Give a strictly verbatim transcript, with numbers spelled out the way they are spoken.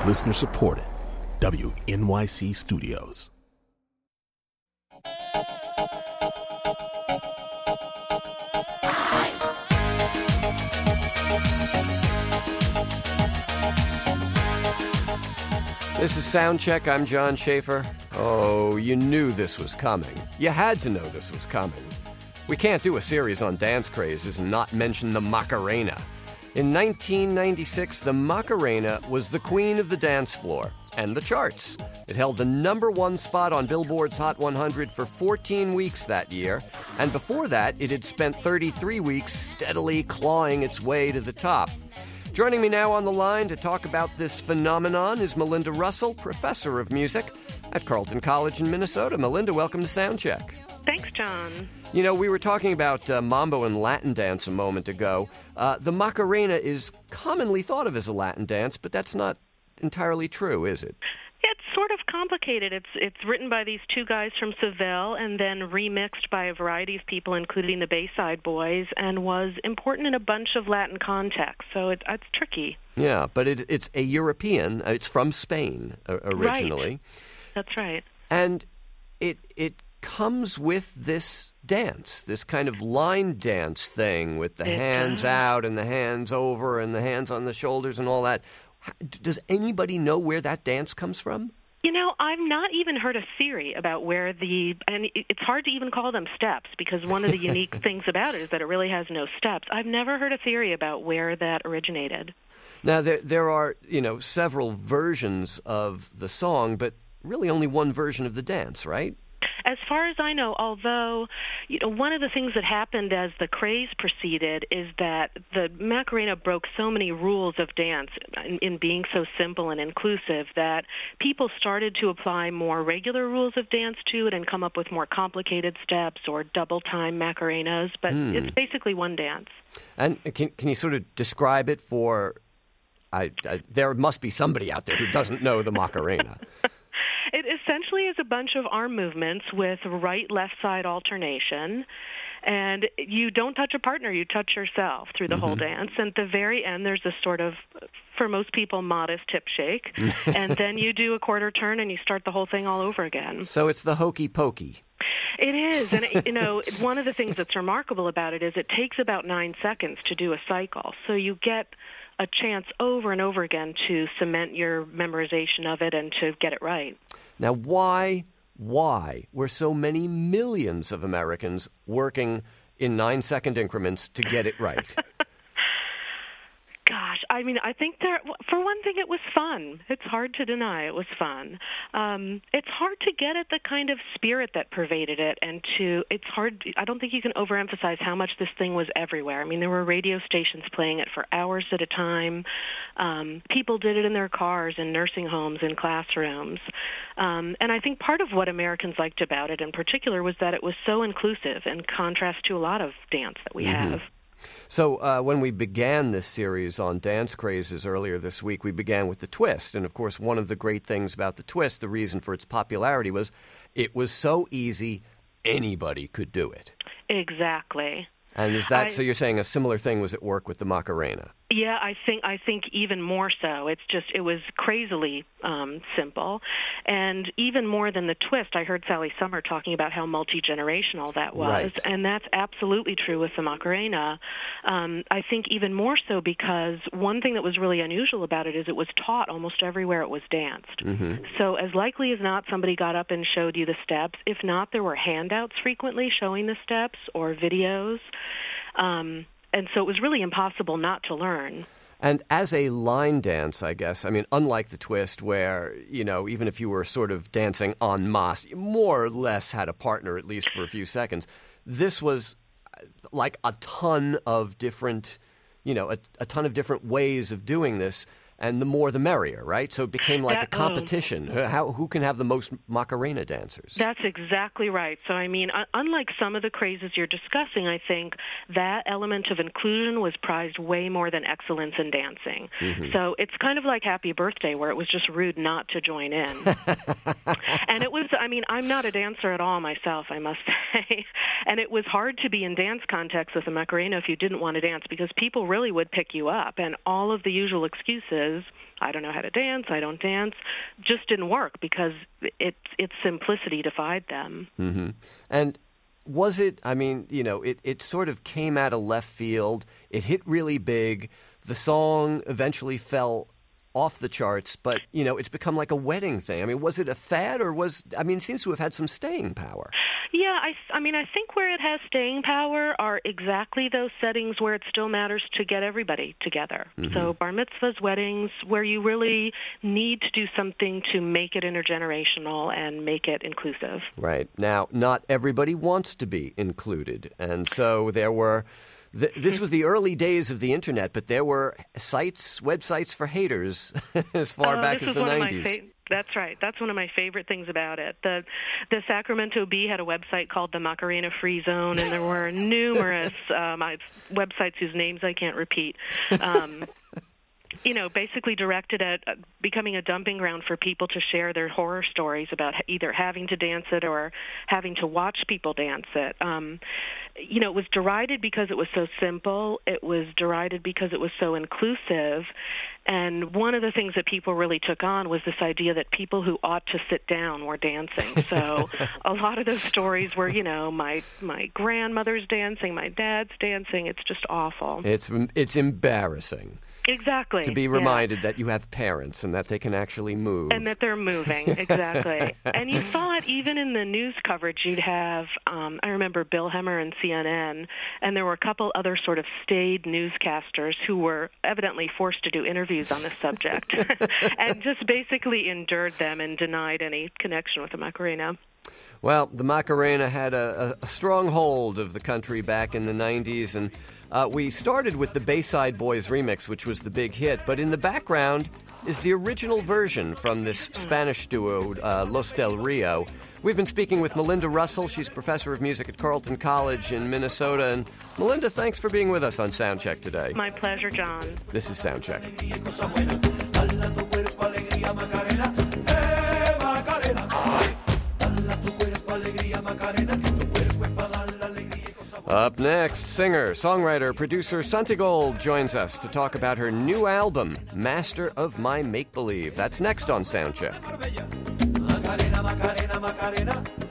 Listener supported. W N Y C Studios. This is Soundcheck. I'm John Schaefer. Oh, you knew this was coming. You had to know this was coming. We can't do a series on dance crazes and not mention the Macarena. In nineteen ninety-six, the Macarena was the queen of the dance floor and the charts. It held the number one spot on Billboard's Hot one hundred for fourteen weeks that year, and before that, it had spent thirty-three weeks steadily clawing its way to the top. Joining me now on the line to talk about this phenomenon is Melinda Russell, professor of music at Carleton College in Minnesota. Melinda, welcome to Soundcheck. Thanks, John. You know, we were talking about uh, mambo and Latin dance a moment ago. Uh, the Macarena is commonly thought of as a Latin dance, but that's not entirely true, is it? It's sort of complicated. It's it's written by these two guys from Seville and then remixed by a variety of people, including the Bayside Boys, and was important in a bunch of Latin contexts. So it, it's tricky. Yeah, but it, it's a European. It's from Spain uh, originally. Right. That's right. And it it comes with this dance, this kind of line dance thing with the it hands does. out and the hands over and the hands on the shoulders and all that. Does anybody know where that dance comes from? You know, I've not even heard a theory about where the, and it's hard to even call them steps because one of the unique things about it is that it really has no steps. I've never heard a theory about where that originated. Now, there there are, you know, several versions of the song, but really only one version of the dance, right? As far as I know, although, you know, one of the things that happened as the craze proceeded is that the Macarena broke so many rules of dance in, in being so simple and inclusive that people started to apply more regular rules of dance to it and come up with more complicated steps or double-time Macarenas, but mm. it's basically one dance. And can can you sort of describe it for, I, I there must be somebody out there who doesn't know the Macarena. It essentially is a bunch of arm movements with right-left side alternation, and you don't touch a partner, you touch yourself through the mm-hmm. whole dance. And at the very end, there's this sort of, for most people, modest hip shake, and then you do a quarter turn and you start the whole thing all over again. So it's the hokey pokey. It is, and you know, one of the things that's remarkable about it is it takes about nine seconds to do a cycle, so you get a chance over and over again to cement your memorization of it and to get it right. Now, why, why were so many millions of Americans working in nine-second increments to get it right? Gosh, I mean, I think there, for one thing, it was fun. It's hard to deny it was fun. Um, it's hard to get at the kind of spirit that pervaded it, and to, it's hard, I don't think you can overemphasize how much this thing was everywhere. I mean, there were radio stations playing it for hours at a time. Um, people did it in their cars, in nursing homes, in classrooms. Um, and I think part of what Americans liked about it in particular was that it was so inclusive in contrast to a lot of dance that we mm-hmm. have. So uh, when we began this series on dance crazes earlier this week, we began with the twist. And, of course, one of the great things about the twist, the reason for its popularity, was it was so easy, anybody could do it. Exactly. And is that, I, so you're saying a similar thing was at work with the Macarena? Yeah, I think I think even more so. It's just, it was crazily um, simple. And even more than the twist, I heard Sally Summer talking about how multi-generational that was. Right. And that's absolutely true with the Macarena. Um, I think even more so because one thing that was really unusual about it is it was taught almost everywhere it was danced. Mm-hmm. So as likely as not, somebody got up and showed you the steps. If not, there were handouts frequently showing the steps or videos. Um, and so it was really impossible not to learn. And as a line dance, I guess, I mean, unlike the twist where, you know, even if you were sort of dancing en masse, you more or less had a partner, at least for a few seconds, this was like a ton of different, you know, a, a ton of different ways of doing this. And the more the merrier, right? So it became like that, a competition. Oh. How, who can have the most Macarena dancers? That's exactly right. So, I mean, unlike some of the crazes you're discussing, I think that element of inclusion was prized way more than excellence in dancing. Mm-hmm. So it's kind of like Happy Birthday, where it was just rude not to join in. And it was, I mean, I'm not a dancer at all myself, I must say. And it was hard to be in dance context with a Macarena if you didn't want to dance, because people really would pick you up. And all of the usual excuses is, I don't know how to dance, I don't dance, just didn't work because it, its simplicity defied them. Mm-hmm. And was it, I mean, you know, it, it sort of came out of left field. It hit really big. The song eventually fell off the charts, but, you know, it's become like a wedding thing. I mean, was it a fad or was, I mean, it seems to have had some staying power. Yeah, I, I mean, I think where it has staying power are exactly those settings where it still matters to get everybody together. Mm-hmm. So bar mitzvahs, weddings, where you really need to do something to make it intergenerational and make it inclusive. Right. Now, not everybody wants to be included, and so there were... Th- this was the early days of the Internet, but there were sites, websites for haters as far uh, back as the nineties. Fa- that's right. That's one of my favorite things about it. The the Sacramento Bee had a website called the Macarena Free Zone, and there were numerous um, websites whose names I can't repeat. Um, you know, basically directed at becoming a dumping ground for people to share their horror stories about either having to dance it or having to watch people dance it. Um, you know, it was derided because it was so simple. It was derided because it was so inclusive. And one of the things that people really took on was this idea that people who ought to sit down were dancing. So a lot of those stories were, you know, my my grandmother's dancing, my dad's dancing. It's just awful. It's it's embarrassing. Exactly. To be reminded yeah. that you have parents and that they can actually move. And that they're moving, exactly. And you saw it even in the news coverage. You'd have, um, I remember Bill Hemmer and C N N, and there were a couple other sort of staid newscasters who were evidently forced to do interviews on this subject and just basically endured them and denied any connection with the Macarena. Well, the Macarena had a, a strong hold of the country back in the nineties, and uh, we started with the Bayside Boys remix, which was the big hit, but in the background is the original version from this Spanish duo, uh, Los Del Rio. We've been speaking with Melinda Russell. She's professor of music at Carleton College in Minnesota. And Melinda, thanks for being with us on Soundcheck today. My pleasure, John. This is Soundcheck. Up next, singer, songwriter, producer Santigold joins us to talk about her new album, Master of My Make-Believe. That's next on Soundcheck. Macarena, Macarena, Macarena.